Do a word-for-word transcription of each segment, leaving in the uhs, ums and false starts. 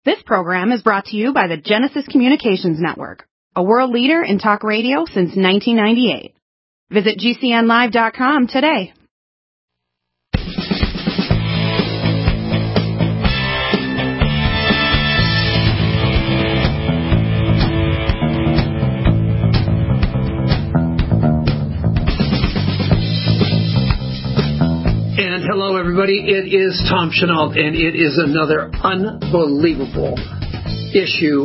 This program is brought to you by the Genesis Communications Network, a world leader in talk radio since nineteen ninety-eight. Visit G C N live dot com today. And hello, everybody. It is Tom Chenault, and it is another unbelievable issue,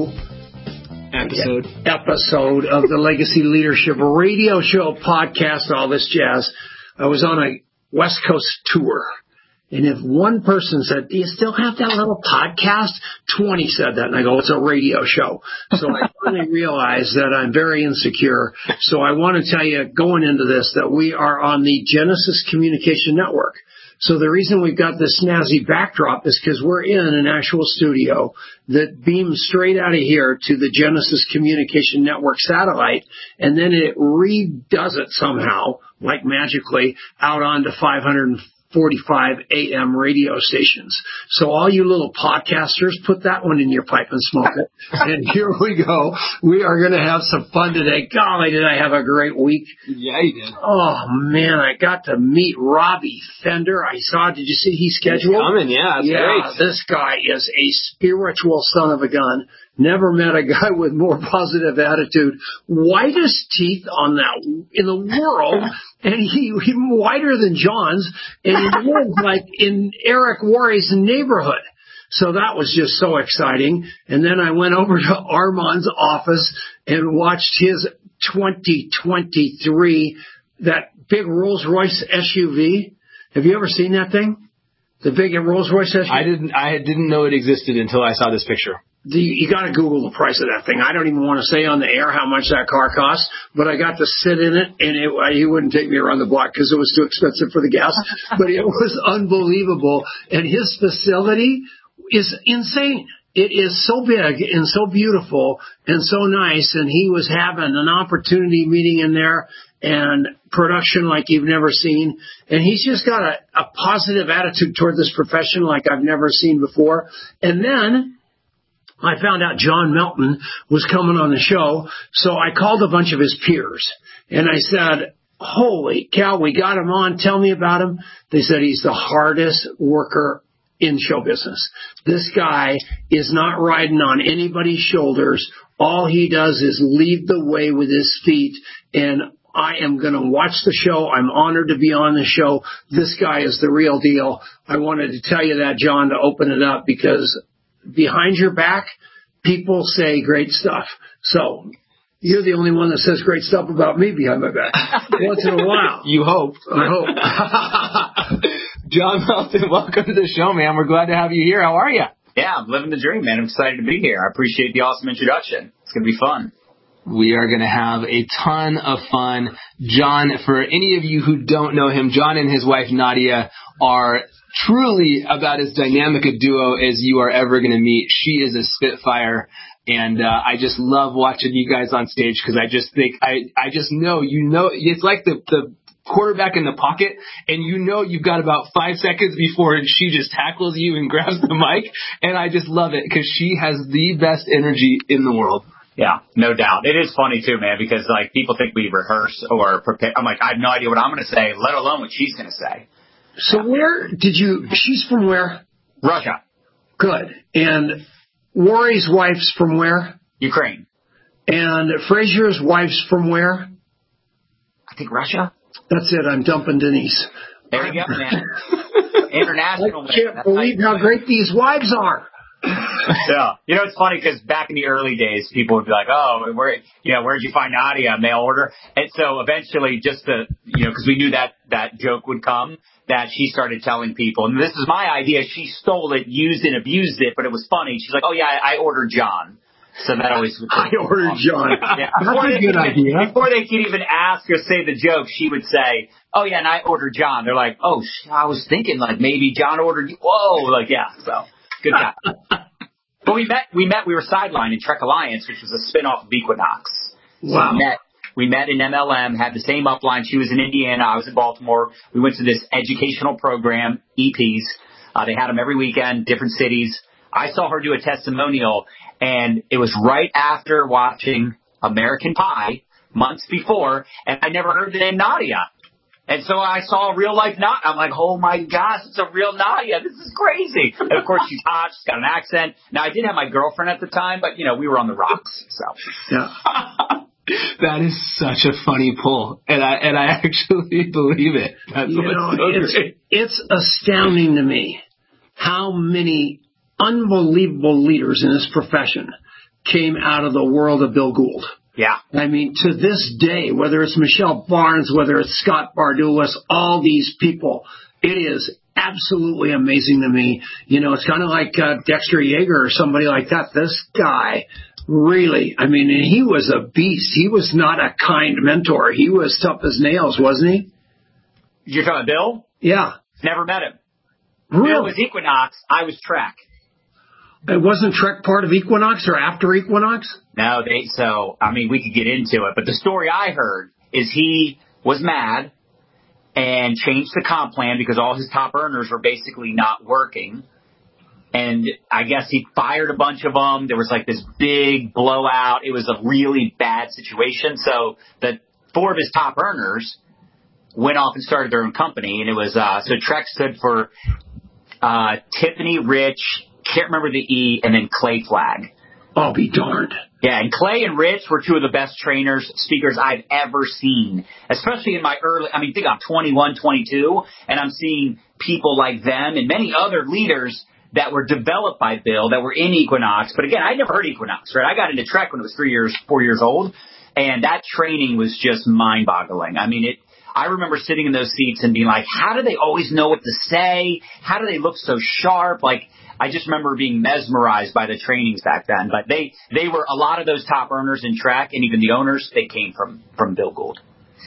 episode, episode of the Legacy Leadership Radio Show podcast, all this jazz. I was on a West Coast tour, and if one person said, "Do you still have that little podcast?" twenty said that, and I go, "It's a radio show." So I finally realized that I'm very insecure. So I want to tell you, going into this, that we are on the Genesis Communication Network. So the reason we've got this snazzy backdrop is because we're in an actual studio that beams straight out of here to the Genesis Communication Network satellite, and then it redoes it somehow, like magically, out onto five forty-five A M radio stations. So all you little podcasters, put that one in your pipe and smoke it. And here we go. We are going to have some fun today. Golly, did I have a great week. Yeah, you did. Oh, man, I got to meet Robbie Fender. I saw, did you see he's scheduled? He's coming, yeah, that's yeah, great. This guy is a spiritual son of a gun. Never met a guy with more positive attitude. Whitest teeth on that in the world, and he, he whiter than John's, and he lives like in Eric Worre's neighborhood. So that was just so exciting. And then I went over to Armand's office and watched his twenty twenty-three, that big Rolls Royce S U V. Have you ever seen that thing? The big Rolls Royce S U V? I didn't. I didn't know it existed until I saw this picture. The, you got to Google the price of that thing. I don't even want to say on the air how much that car costs, but I got to sit in it, and it, he wouldn't take me around the block because it was too expensive for the gas. But it was unbelievable, and his facility is insane. It is so big and so beautiful and so nice, and he was having an opportunity meeting in there and production like you've never seen. And he's just got a, a positive attitude toward this profession like I've never seen before. And then I found out John Melton was coming on the show, so I called a bunch of his peers, and I said, holy cow, we got him on. Tell me about him. They said he's the hardest worker in show business. This guy is not riding on anybody's shoulders. All he does is lead the way with his feet, and I am going to watch the show. I'm honored to be on the show. This guy is the real deal. I wanted to tell you that, John, to open it up, because behind your back, people say great stuff. So you're the only one that says great stuff about me behind my back. Once in a while. You hope. I hope. John Melton, welcome to the show, man. We're glad to have you here. How are you? Yeah, I'm living the dream, man. I'm excited to be here. I appreciate the awesome introduction. It's going to be fun. We are going to have a ton of fun. John, for any of you who don't know him, John and his wife Nadia are truly about as dynamic a duo as you are ever going to meet. She is a spitfire, and uh, I just love watching you guys on stage, because I just think, I, I just know, you know, it's like the, the quarterback in the pocket, and you know you've got about five seconds before she just tackles you and grabs the mic, and I just love it, because she has the best energy in the world. Yeah, no doubt. It is funny, too, man, because, like, people think we rehearse or prepare. I'm like, I have no idea what I'm going to say, let alone what she's going to say. So where did you, she's from where? Russia. Good. And Worre's wife's from where? Ukraine. And Frazier's wife's from where? I think Russia. That's it. I'm dumping Denise. There you go, man. International. I can't man. believe how great these wives are. Yeah. You know, it's funny because back in the early days, people would be like, oh, where, you know, where'd you find Nadia? Mail order. And so eventually, just to, you know, because we knew that that joke would come, that she started telling people, and this is my idea. She stole it, used and abused it, but it was funny. She's like, oh, yeah, I, I ordered John. So that always was I ordered John. Yeah. That's Before a good even, idea. Before they could even ask or say the joke, she would say, oh, yeah, and I ordered John. They're like, oh, I was thinking, like, maybe John ordered you. Whoa. Like, yeah, so good guy. But we met, we met, we were sidelined in Trek Alliance, which was a spinoff of Equinox. So wow. we met, we met in M L M, had the same upline. She was in Indiana. I was in Baltimore. We went to this educational program, E Ps. Uh, they had them every weekend, different cities. I saw her do a testimonial, and it was right after watching American Pie months before, and I never heard the name Nadia. And so I saw a real life Nadia. I'm like, oh my gosh, it's a real Nadia. This is crazy. And of course she's hot. She's got an accent. Now I did have my girlfriend at the time, but you know, we were on the rocks. So yeah. That is such a funny pull. And I, and I actually believe it. That's you what's know, so it's, great. It's astounding to me how many unbelievable leaders in this profession came out of the world of Bill Gould. Yeah. I mean, to this day, whether it's Michelle Barnes, whether it's Scott Bardulis, all these people, it is absolutely amazing to me. You know, it's kind of like uh, Dexter Yeager or somebody like that. This guy really, I mean, and he was a beast. He was not a kind mentor. He was tough as nails, wasn't he? You're talking about Bill? Yeah. Never met him. Really? Bill was Equinox. I was Trek. It wasn't Trek part of Equinox or after Equinox? No, they, so, I mean, we could get into it, but the story I heard is he was mad and changed the comp plan because all his top earners were basically not working. And I guess he fired a bunch of them. There was like this big blowout. It was a really bad situation. So the four of his top earners went off and started their own company. And it was, uh, so Trek stood for, uh, Tiffany Rich, can't remember the E, and then Clay Flagg. I'll be darned. Yeah, and Clay and Rich were two of the best trainers, speakers I've ever seen, especially in my early, I mean, think I'm twenty-one, twenty-two, and I'm seeing people like them and many other leaders that were developed by Bill that were in Equinox. But again, I never heard Equinox, right? I got into Trek when it was three years, four years old, and that training was just mind-boggling. I mean, it. I remember sitting in those seats and being like, how do they always know what to say? How do they look so sharp? Like, I just remember being mesmerized by the trainings back then. But they, they were, a lot of those top earners in Trek and even the owners, they came from, from Bill Gould.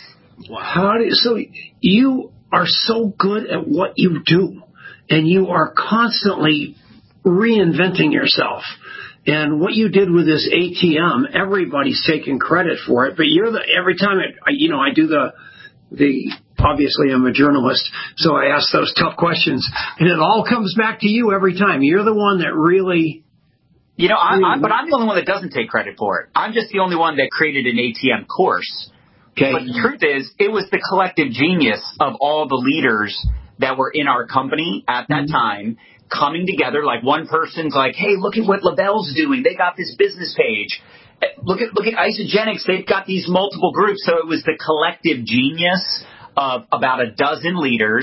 How do you, so you are so good at what you do, and you are constantly reinventing yourself. And what you did with this A T M, everybody's taking credit for it. But you're the, every time, it, you know, I do the, the, obviously I'm a journalist, so I ask those tough questions, and it all comes back to you every time. You're the one that really, you know, I'm, I'm, but I'm the only one that doesn't take credit for it. I'm just the only one that created an A T M course. Okay. But the truth is, it was the collective genius of all the leaders that were in our company at that mm-hmm. time coming together. Like one person's like, hey, look at what LaBelle's doing. They got this business page. Look at look at Isagenix. They've got these multiple groups. So it was the collective genius of about a dozen leaders.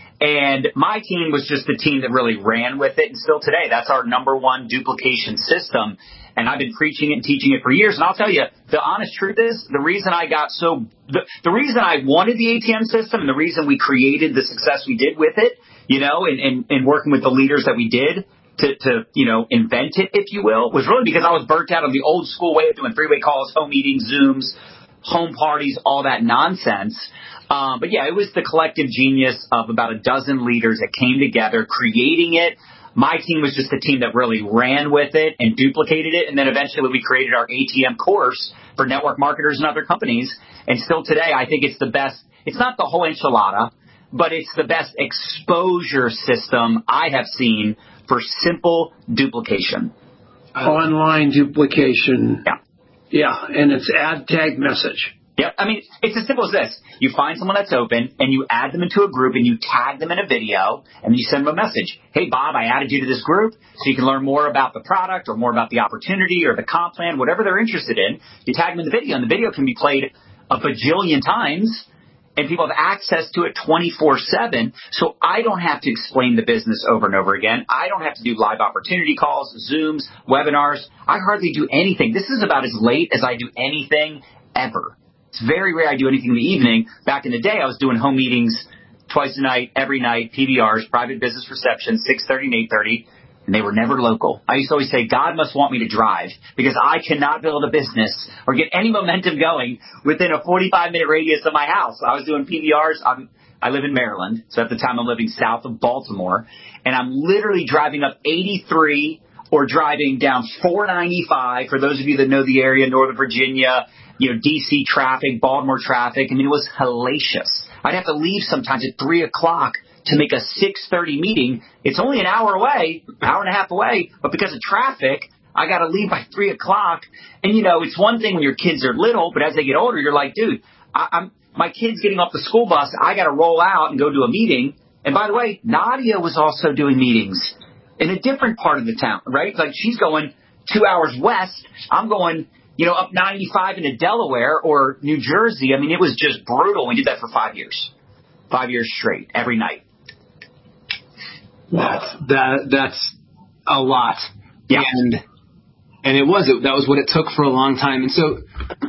And my team was just the team that really ran with it. And still today, that's our number one duplication system. And I've been preaching it and teaching it for years. And I'll tell you, the honest truth is, the reason I got so, the, the reason I wanted the A T M system and the reason we created the success we did with it, you know, and, and, and working with the leaders that we did, to, to, you know, invent it, if you will, was really because I was burnt out on the old school way of doing three-way calls, home meetings, Zooms, home parties, all that nonsense. Um, but yeah, it was the collective genius of about a dozen leaders that came together, creating it. My team was just the team that really ran with it and duplicated it. And then eventually we created our A T M course for network marketers and other companies. And still today, I think it's the best. It's not the whole enchilada, but it's the best exposure system I have seen for simple duplication. Online duplication. Yeah. Yeah, and it's add tag message. Yep. I mean, it's as simple as this. You find someone that's open, and you add them into a group, and you tag them in a video, and you send them a message. Hey, Bob, I added you to this group so you can learn more about the product or more about the opportunity or the comp plan, whatever they're interested in. You tag them in the video, and the video can be played a bajillion times, and people have access to it twenty-four seven, so I don't have to explain the business over and over again. I don't have to do live opportunity calls, Zooms, webinars. I hardly do anything. This is about as late as I do anything ever. It's very rare I do anything in the evening. Back in the day, I was doing home meetings twice a night, every night, P B Rs, private business reception, six thirty and eight thirty. And they were never local. I used to always say, God must want me to drive because I cannot build a business or get any momentum going within a forty-five minute radius of my house. I was doing P B Rs. I'm, I live in Maryland. So at the time I'm living south of Baltimore, and I'm literally driving up eighty-three or driving down four ninety-five. For those of you that know the area, Northern Virginia, you know, D C traffic, Baltimore traffic. I mean, it was hellacious. I'd have to leave sometimes at three o'clock to make a six thirty meeting. It's only an hour away, hour and a half away, but because of traffic, I got to leave by three o'clock. And, you know, it's one thing when your kids are little, but as they get older, you're like, dude, I, I'm my kid's getting off the school bus. I got to roll out and go to a meeting. And by the way, Nadia was also doing meetings in a different part of the town, right? Like she's going two hours west. I'm going, you know, up ninety-five into Delaware or New Jersey. I mean, it was just brutal. We did that for five years, five years straight, every night. That's, that, that's a lot. Yeah. And, and it was, it, that was what it took for a long time. And so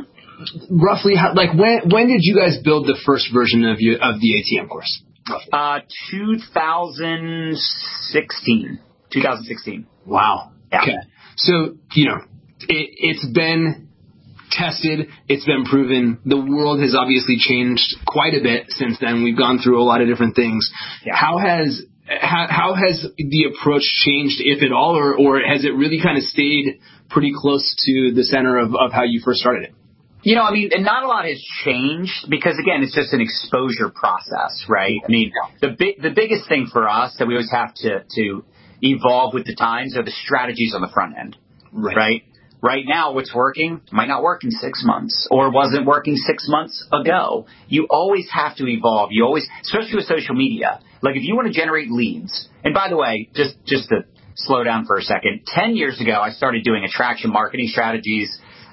roughly how, like when, when did you guys build the first version of you, of the A T M course? Uh, two thousand sixteen. two thousand sixteen. Wow. Yeah. Okay. So, you know, it, it's been tested. It's been proven. The world has obviously changed quite a bit since then. We've gone through a lot of different things. Yeah. How has how, how has the approach changed, if at all, or, or has it really kind of stayed pretty close to the center of, of how you first started it? You know, I mean, and not a lot has changed because, again, it's just an exposure process, right? I mean, the big, the biggest thing for us that we always have to, to evolve with the times are the strategies on the front end, right? right? Right now, what's working might not work in six months or wasn't working six months ago. You always have to evolve. You always, especially with social media, like if you want to generate leads, and by the way, just, just to slow down for a second, ten years ago, I started doing attraction marketing strategies.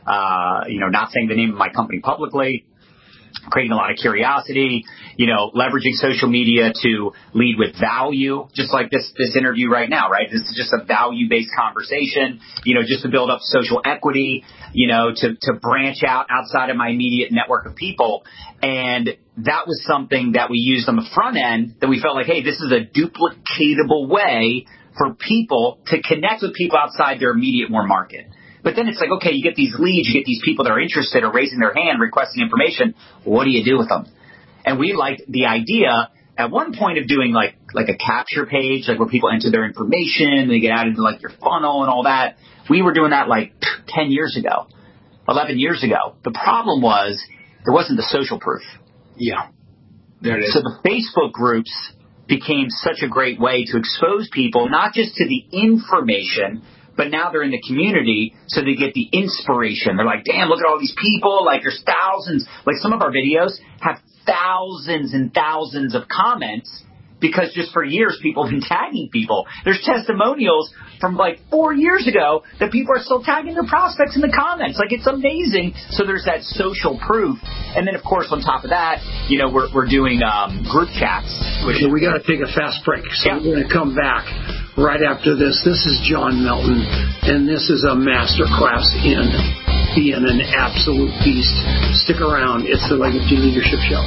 Uh, you know, not saying the name of my company publicly, creating a lot of curiosity, you know, leveraging social media to lead with value, just like this, this interview right now, right? This is just a value-based conversation, you know, just to build up social equity, you know, to, to branch out outside of my immediate network of people. And that was something that we used on the front end that we felt like, hey, this is a duplicatable way for people to connect with people outside their immediate warm market. But then it's like, okay, you get these leads, you get these people that are interested or raising their hand, requesting information. What do you do with them? And we liked the idea at one point of doing like like a capture page, like where people enter their information, they get added to like your funnel and all that. We were doing that like ten years ago, eleven years ago. The problem was there wasn't the social proof. Yeah, there it is. So the Facebook groups became such a great way to expose people, not just to the information, but now they're in the community, so they get the inspiration. They're like, damn, look at all these people. Like, there's thousands. Like, some of our videos have thousands and thousands of comments because just for years, people have been tagging people. There's testimonials from, like, four years ago that people are still tagging their prospects in the comments. Like, it's amazing. So there's that social proof. And then, of course, on top of that, you know, we're, we're doing um, group chats. Which okay, we got to take a fast break. So yeah. We're going to come back right after this. This is John Melton, and this is a masterclass in being an absolute beast. Stick around. It's the Legacy Leadership Show.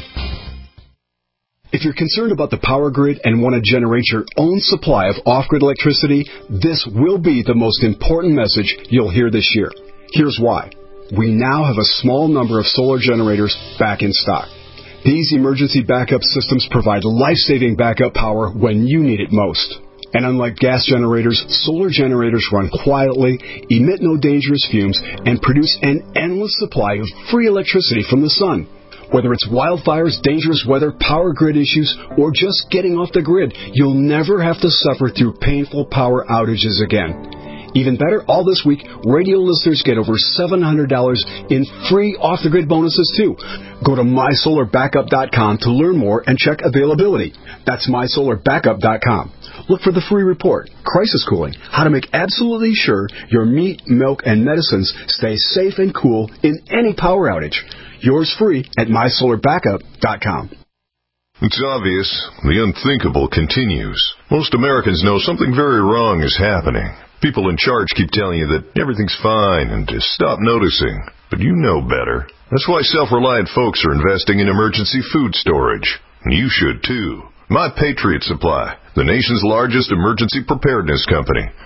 If you're concerned about the power grid and want to generate your own supply of off-grid electricity, this will be the most important message you'll hear this year. Here's why. We now have a small number of solar generators back in stock. These emergency backup systems provide life-saving backup power when you need it most. And unlike gas generators, solar generators run quietly, emit no dangerous fumes, and produce an endless supply of free electricity from the sun. Whether it's wildfires, dangerous weather, power grid issues, or just getting off the grid, you'll never have to suffer through painful power outages again. Even better, all this week, radio listeners get over seven hundred dollars in free off-the-grid bonuses, too. Go to my solar backup dot com to learn more and check availability. That's my solar backup dot com. Look for the free report, Crisis Cooling, how to make absolutely sure your meat, milk, and medicines stay safe and cool in any power outage. Yours free at my solar backup dot com. It's obvious. The unthinkable continues. Most Americans know something very wrong is happening. People in charge keep telling you that everything's fine and to stop noticing. But you know better. That's why self-reliant folks are investing in emergency food storage. And you should too. My Patriot Supply, the nation's largest emergency preparedness company,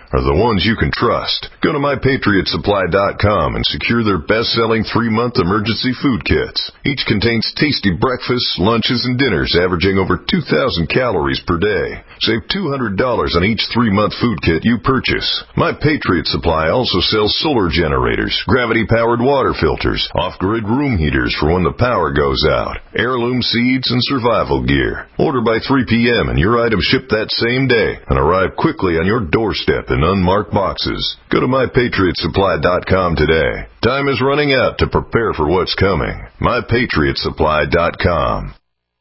are the ones you can trust. Go to my patriot supply dot com and secure their best-selling three-month emergency food kits. Each contains tasty breakfasts, lunches, and dinners averaging over two thousand calories per day. Save two hundred dollars on each three-month food kit you purchase. My Patriot Supply also sells solar generators, gravity-powered water filters, off-grid room heaters for when the power goes out, heirloom seeds, and survival gear. Order by three p.m. and your items ship that same day and arrive quickly on your doorstep in unmarked boxes. Go to my patriot supply dot com today. Time is running out to prepare for what's coming. my patriot supply dot com.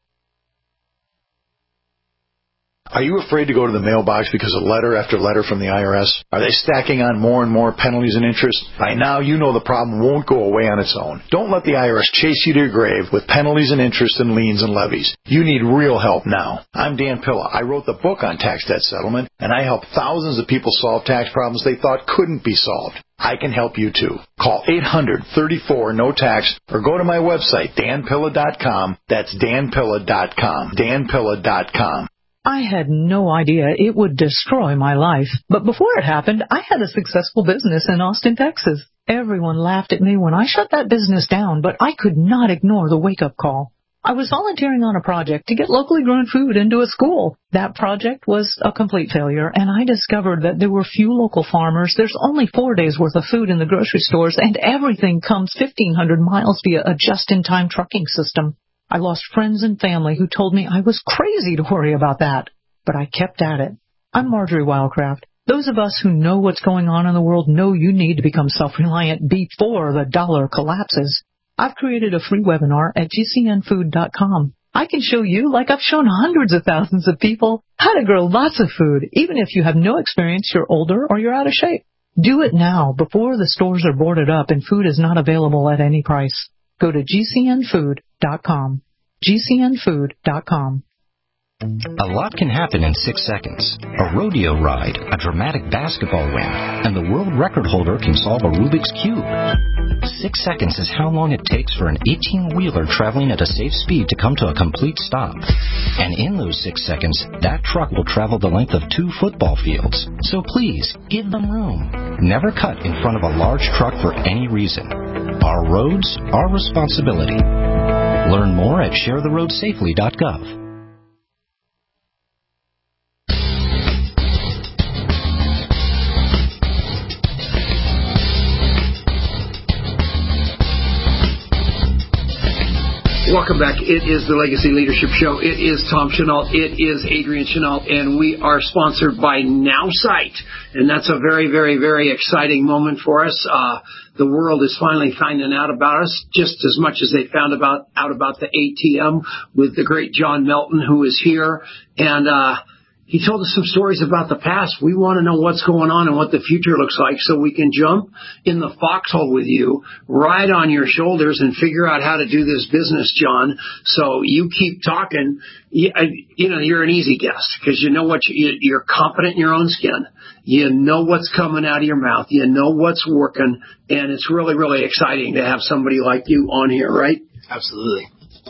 Are you afraid to go to the mailbox because of letter after letter from the I R S? Are they stacking on more and more penalties and interest? By now, you know the problem won't go away on its own. Don't let the I R S chase you to your grave with penalties and interest and liens and levies. You need real help now. I'm Dan Pilla. I wrote the book on tax debt settlement, and I help thousands of people solve tax problems they thought couldn't be solved. I can help you too. Call eight hundred, thirty-four, no tax or go to my website, dan pilla dot com. That's dan pilla dot com. dan pilla dot com. I had no idea it would destroy my life. But before it happened, I had a successful business in Austin, Texas. Everyone laughed at me when I shut that business down, but I could not ignore the wake-up call. I was volunteering on a project to get locally grown food into a school. That project was a complete failure, and I discovered that there were few local farmers. There's only four days' worth of food in the grocery stores, and everything comes fifteen hundred miles via a just-in-time trucking system. I lost friends and family who told me I was crazy to worry about that, but I kept at it. I'm Marjorie Wildcraft. Those of us who know what's going on in the world know you need to become self-reliant before the dollar collapses. I've created a free webinar at g c n food dot com. I can show you, like I've shown hundreds of thousands of people, how to grow lots of food, even if you have no experience, you're older, or you're out of shape. Do it now, before the stores are boarded up and food is not available at any price. Go to g c n food dot com. g c n food dot com. A lot can happen in six seconds. A rodeo ride, a dramatic basketball win, and the world record holder can solve a Rubik's Cube. Six seconds is how long it takes for an eighteen-wheeler traveling at a safe speed to come to a complete stop. And in those six seconds, that truck will travel the length of two football fields. So please, give them room. Never cut in front of a large truck for any reason. Our roads, our responsibility. Learn more at share the road safely dot gov. Welcome back. It is the Legacy Leadership Show. It is Tom Chenault. It is Adrian Chenault, and we are sponsored by NowSight, and that's a very, very, very exciting moment for us. Uh, the world is finally finding out about us just as much as they found about out about the A T M with the great John Melton, who is here, and uh he told us some stories about the past. We want to know what's going on and what the future looks like so we can jump in the foxhole with you, ride on your shoulders, and figure out how to do this business, John. So you keep talking. You, you know, you're an easy guest because you know what you, you're confident in your own skin. You know what's coming out of your mouth. You know what's working. And it's really, really exciting to have somebody like you on here, right? Absolutely.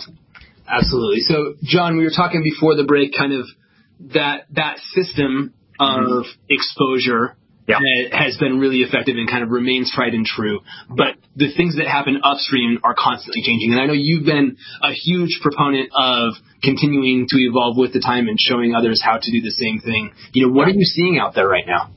Absolutely. So, John, we were talking before the break kind of that that system of mm-hmm. exposure yeah. has been really effective and kind of remains tried and true. But the things that happen upstream are constantly changing. And I know you've been a huge proponent of continuing to evolve with the time and showing others how to do the same thing. You know, what are you seeing out there right now?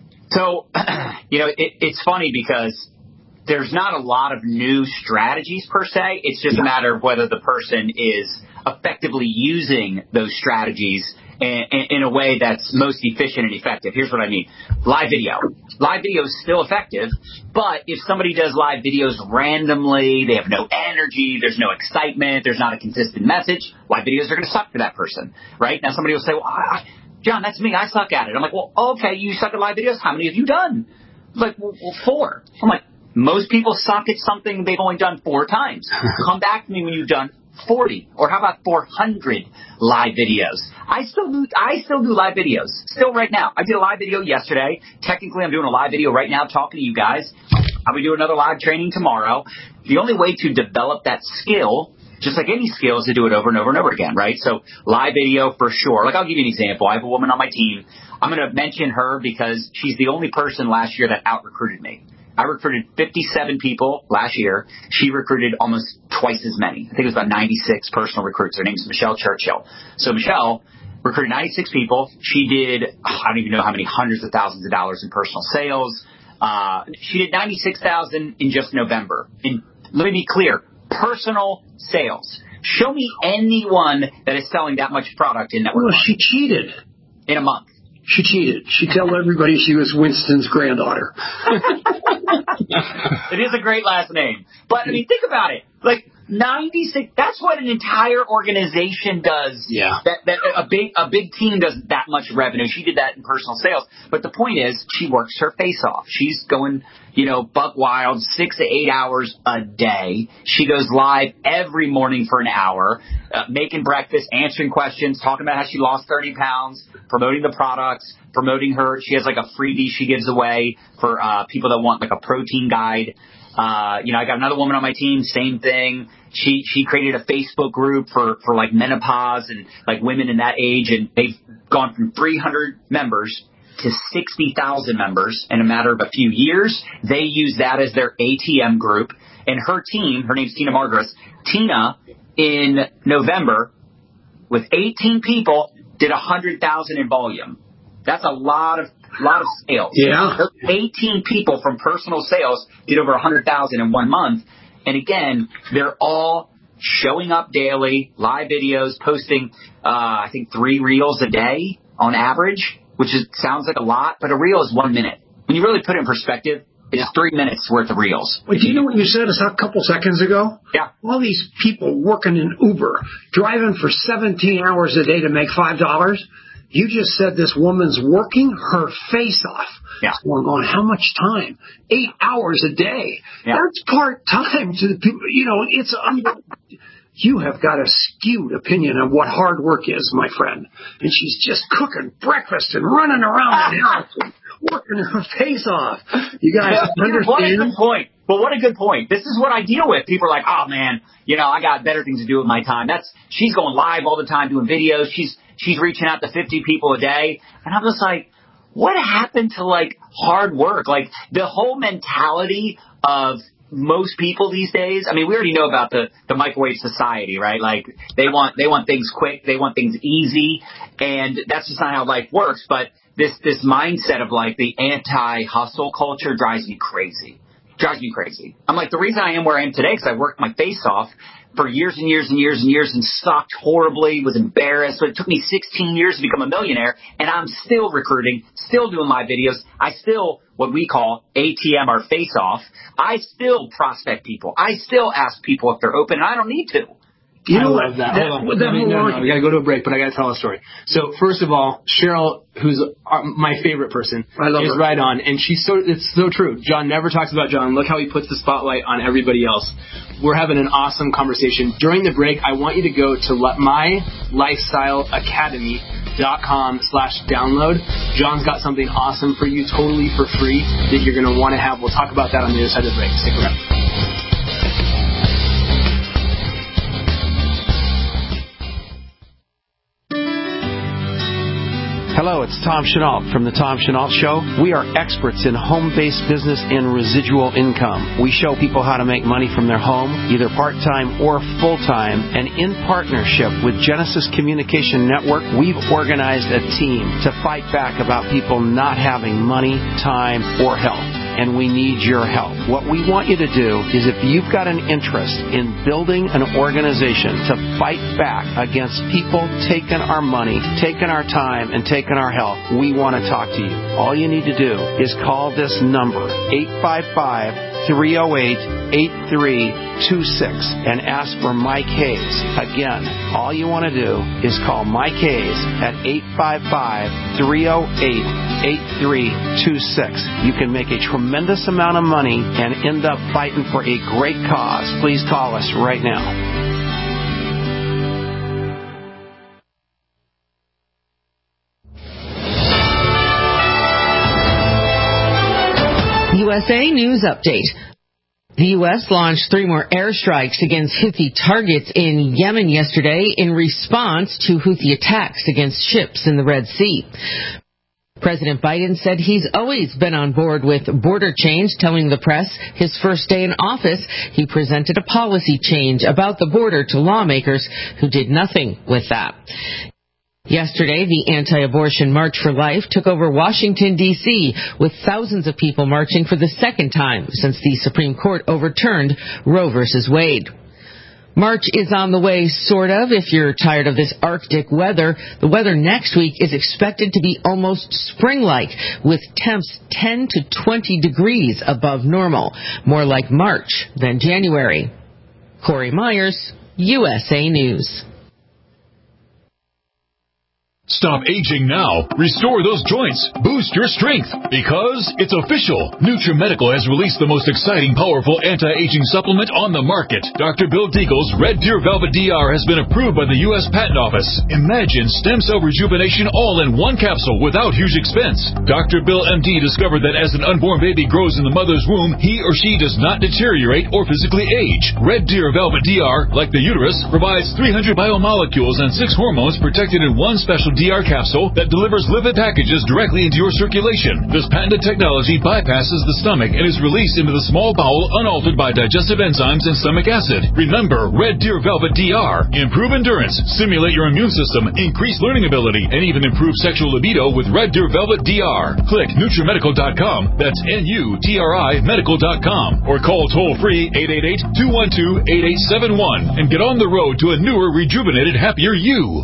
So, you know, it, it's funny because there's not a lot of new strategies per se. It's just yeah. a matter of whether the person is effectively using those strategies in, in a way that's most efficient and effective. Here's what I mean. Live video. Live video is still effective, but if somebody does live videos randomly, they have no energy, there's no excitement, there's not a consistent message, live videos are going to suck for that person, right? Now somebody will say, well, I, John, that's me. I suck at it. I'm like, well, okay, you suck at live videos. How many have you done? Like, well, well four. I'm like, most people suck at something they've only done four times. Come back to me when you've done forty, or how about four hundred live videos? I still do, I still do live videos. Still right now. I did a live video yesterday. Technically, I'm doing a live video right now talking to you guys. I'll be doing another live training tomorrow. The only way to develop that skill just like any skills, to do it over and over and over again, right? So live video for sure. Like, I'll give you an example. I have a woman on my team. I'm going to mention her because she's the only person last year that out-recruited me. I recruited fifty-seven people last year. She recruited almost twice as many. I think it was about ninety-six personal recruits. Her name is Michelle Churchill. So Michelle recruited ninety-six people. She did, oh, I don't even know how many hundreds of thousands of dollars in personal sales. Uh, she did ninety-six thousand in just November. And let me be clear, personal sales. Show me anyone that is selling that much product in network Well, marketing. she cheated. In a month. She cheated. She told everybody she was Winston's granddaughter. It is a great last name. But, I mean, think about it. Like, ninety-six, that's what an entire organization does. Yeah. That, that a big a big team does that much revenue. She did that in personal sales. But the point is, she works her face off. She's going, you know, buck wild, six to eight hours a day. She goes live every morning for an hour, uh, making breakfast, answering questions, talking about how she lost thirty pounds, promoting the products, promoting her. She has like a freebie she gives away for uh, people that want like a protein guide. Uh, you know, I got another woman on my team, same thing. She, she created a Facebook group for, for like menopause and like women in that age. And they've gone from three hundred members to sixty thousand members in a matter of a few years. They use that as their A T M group. And her team, her name's Tina Margaret. Tina, in November, with eighteen people, did one hundred thousand in volume. That's a lot of lot of sales. Yeah. eighteen people from personal sales did over one hundred thousand in one month. And again, they're all showing up daily, live videos, posting, uh, I think three reels a day on average, which is, sounds like a lot, but a reel is one minute. When you really put it in perspective, it's three minutes worth of reels. Wait, do you know what you said a couple seconds ago? Yeah. All these people working in Uber, driving for seventeen hours a day to make five dollars. You just said this woman's working her face off. Yeah. Going on how much time? Eight hours a day. Yeah. That's part time to the people. You know, it's un- you have got a skewed opinion of what hard work is, my friend. And she's just cooking breakfast and running around the house and working her face off. You guys Yeah, understand? what a good point. Well, what a good point. This is what I deal with. People are like, oh, man, you know, I got better things to do with my time. That's she's going live all the time doing videos. She's she's reaching out to fifty people a day. And I'm just like, what happened to, like, hard work? Like, the whole mentality of most people these days. I mean, we already know about the, the microwave society, right? Like, they want they want things quick. They want things easy. And that's just not how life works. But this, this mindset of, like, the anti-hustle culture drives me crazy. Drives me crazy. I'm like, the reason I am where I am today is because I worked my face off for years and years and years and years and sucked horribly, was embarrassed. But it took me sixteen years to become a millionaire, and I'm still recruiting, still doing my videos. I still, what we call A T M, our face off. I still prospect people. I still ask people if they're open, and I don't need to. You I know love that. that, Hold on. that I mean, whole no, no, we got to go to a break, but I got to tell a story. So first of all, Cheryl, who's uh, my favorite person, I love is her. right on, and she's so it's so true. John never talks about John. Look how he puts the spotlight on everybody else. We're having an awesome conversation. During the break, I want you to go to my lifestyle academy dot com slash download. John's got something awesome for you, totally for free, that you're going to want to have. We'll talk about that on the other side of the break. Stick around. Hello, it's Tom Chenault from The Tom Chenault Show. We are experts in home-based business and residual income. We show people how to make money from their home, either part-time or full-time. And in partnership with Genesis Communication Network, we've organized a team to fight back about people not having money, time, or health. And we need your help. What we want you to do is, if you've got an interest in building an organization to fight back against people taking our money, taking our time, and taking our health, we want to talk to you. All you need to do is call this number, eight five five, three oh eight, eight three two six, and ask for Mike Hayes. Again, all you want to do is call Mike Hayes at eight five five, three oh eight, eight three two six. You can make a tremendous amount of money and end up fighting for a great cause. Please call us right now. U S A News Update. The U S launched three more airstrikes against Houthi targets in Yemen yesterday in response to Houthi attacks against ships in the Red Sea. President Biden said he's always been on board with border change, telling the press his first day in office he presented a policy change about the border to lawmakers who did nothing with that. Yesterday, the anti-abortion March for Life took over Washington, D C, with thousands of people marching for the second time since the Supreme Court overturned Roe versus Wade. March is on the way, sort of, if you're tired of this Arctic weather. The weather next week is expected to be almost spring-like, with temps ten to twenty degrees above normal, more like March than January. Corey Myers, U S A News. Stop aging now. Restore those joints. Boost your strength. Because it's official. NutriMedical has released the most exciting, powerful anti-aging supplement on the market. Doctor Bill Deagle's Red Deer Velvet D R has been approved by the U S Patent Office. Imagine stem cell rejuvenation all in one capsule without huge expense. Doctor Bill M D discovered that as an unborn baby grows in the mother's womb, he or she does not deteriorate or physically age. Red Deer Velvet D R, like the uterus, provides three hundred biomolecules and six hormones protected in one special D R capsule that delivers lipid packages directly into your circulation. This patented technology bypasses the stomach and is released into the small bowel unaltered by digestive enzymes and stomach acid. Remember, Red Deer Velvet D R. Improve endurance, stimulate your immune system, increase learning ability, and even improve sexual libido with Red Deer Velvet D R. Click NutriMedical dot com, that's N U T R I medical dot com, or call toll-free eight eight eight, two one two, eight eight seven one and get on the road to a newer, rejuvenated, happier you.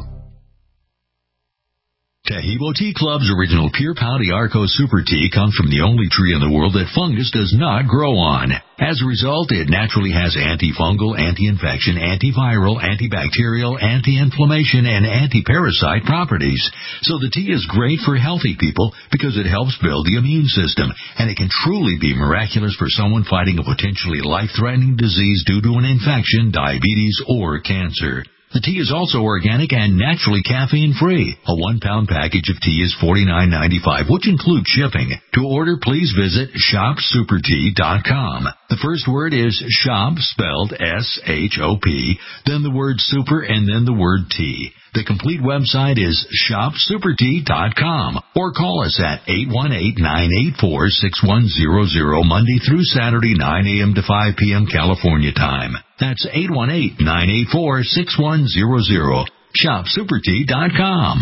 Taheebo Tea Club's original Pure Pouty Arco Super Tea comes from the only tree in the world that fungus does not grow on. As a result, it naturally has antifungal, anti-infection, antiviral, antibacterial, anti-inflammation, and anti-parasite properties. So the tea is great for healthy people because it helps build the immune system, and it can truly be miraculous for someone fighting a potentially life-threatening disease due to an infection, diabetes, or cancer. The tea is also organic and naturally caffeine-free. A one-pound package of tea is forty-nine ninety-five, which includes shipping. To order, please visit shop super tea dot com. The first word is shop, spelled S H O P, then the word super, and then the word tea. The complete website is shop super tea dot com, or call us at eight one eight, nine eight four, six one zero zero Monday through Saturday, nine a.m. to five p.m. California time. That's eight one eight, nine eight four, six one zero zero. shop super tea dot com.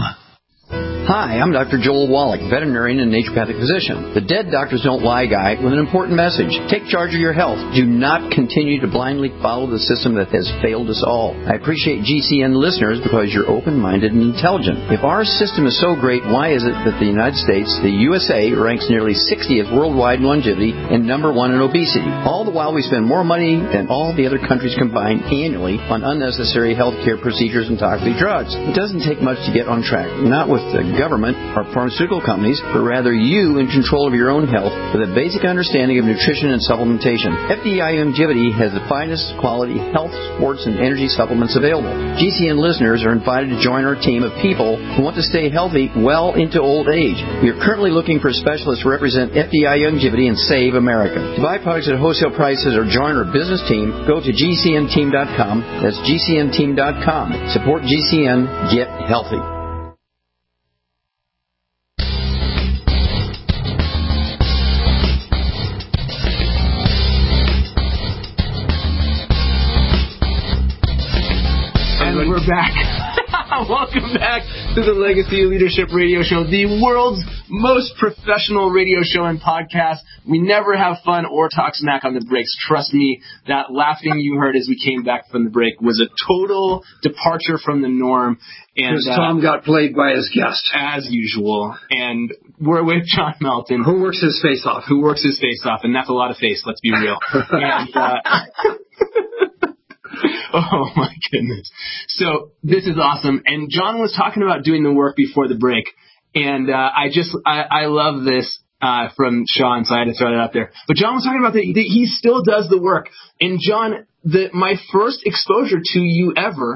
Hi, I'm Doctor Joel Wallach, veterinarian and naturopathic physician. The Dead Doctors Don't Lie guy with an important message. Take charge of your health. Do not continue to blindly follow the system that has failed us all. I appreciate G C N listeners because you're open-minded and intelligent. If our system is so great, why is it that the United States, the U S A, ranks nearly sixtieth worldwide in longevity and number one in obesity? All the while we spend more money than all the other countries combined annually on unnecessary health care procedures and toxic drugs. It doesn't take much to get on track. Not with the government or pharmaceutical companies, but rather you in control of your own health with a basic understanding of nutrition and supplementation. F D I Longevity has the finest quality health, sports, and energy supplements available. G C N listeners are invited to join our team of people who want to stay healthy well into old age. We are currently looking for specialists to represent F D I Longevity and Save America. To buy products at wholesale prices or join our business team, go to G C N team dot com. That's G C N team dot com. Support G C N. Get healthy. We're back. Welcome back to the Legacy Leadership Radio Show, the world's most professional radio show and podcast. We never have fun or talk smack on the breaks. Trust me, that laughing you heard as we came back from the break was a total departure from the norm. Because uh, Tom got played by his guest. As usual. And we're with John Melton. Who works his face off. Who works his face off. And that's a lot of face, let's be real. and, uh, Oh, my goodness. So this is awesome. And John was talking about doing the work before the break. And uh, I just, I, I love this uh, from Sean, so I had to throw that out there. But John was talking about that he still does the work. And John, the, my first exposure to you ever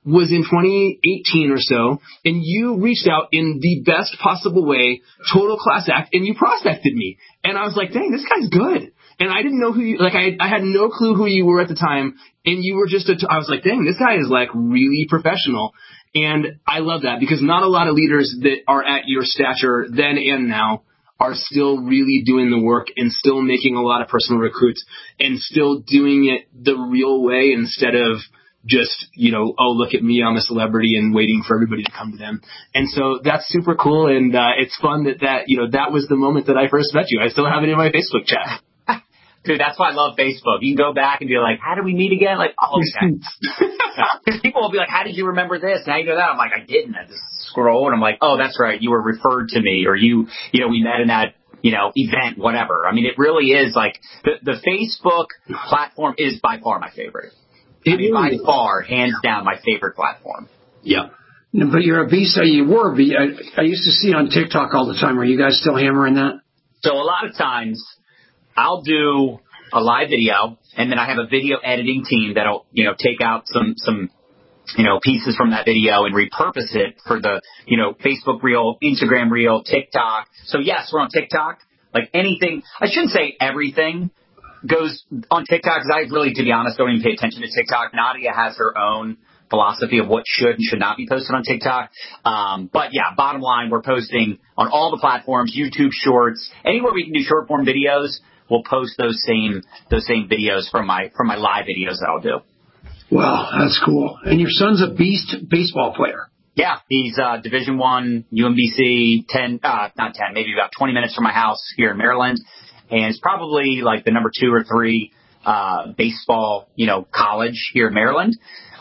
was in twenty eighteen or so, and you reached out in the best possible way, total class act, and you prospected me. And I was like, dang, this guy's good. And I didn't know who you, like, I, I had no clue who you were at the time, and you were just, a, I was like, dang, this guy is, like, really professional. And I love that, because not a lot of leaders that are at your stature then and now are still really doing the work and still making a lot of personal recruits and still doing it the real way instead of just, you know, oh, look at me, I'm a celebrity, and waiting for everybody to come to them. And so that's super cool, and uh, it's fun that, that, you know, that was the moment that I first met you. I still have it in my Facebook chat. Dude, that's why I love Facebook. You can go back and be like, how did we meet again? Like, oh, okay. Because people will be like, how did you remember this? And how do you know that? I'm like, I didn't. I just scroll, and I'm like, oh, that's right. You were referred to me, or you, you know, we met in that, you know, event, whatever. I mean, it really is like the, the Facebook platform is by far my favorite. I mean, by far, hands down, my favorite platform. Yeah. No, but you're a beast. Uh, you were a beast. I, I used to see on TikTok all the time. Are you guys still hammering that? So a lot of times I'll do a live video, and then I have a video editing team that'll, you know, take out some, some, you know, pieces from that video and repurpose it for the, you know, Facebook Reel, Instagram Reel, TikTok. So yes, we're on TikTok. Like anything, I shouldn't say everything goes on TikTok, because I really, to be honest, don't even pay attention to TikTok. Nadia has her own philosophy of what should and should not be posted on TikTok. Um, but yeah, bottom line, we're posting on all the platforms, YouTube Shorts, anywhere we can do short form videos. We'll post those same those same videos from my from my live videos that I'll do. Wow, that's cool. And your son's a beast baseball player. Yeah, he's uh, Division One, U M B C, ten, uh, not ten, maybe about twenty minutes from my house here in Maryland, and it's probably like the number two or three uh, baseball, you know, college here in Maryland.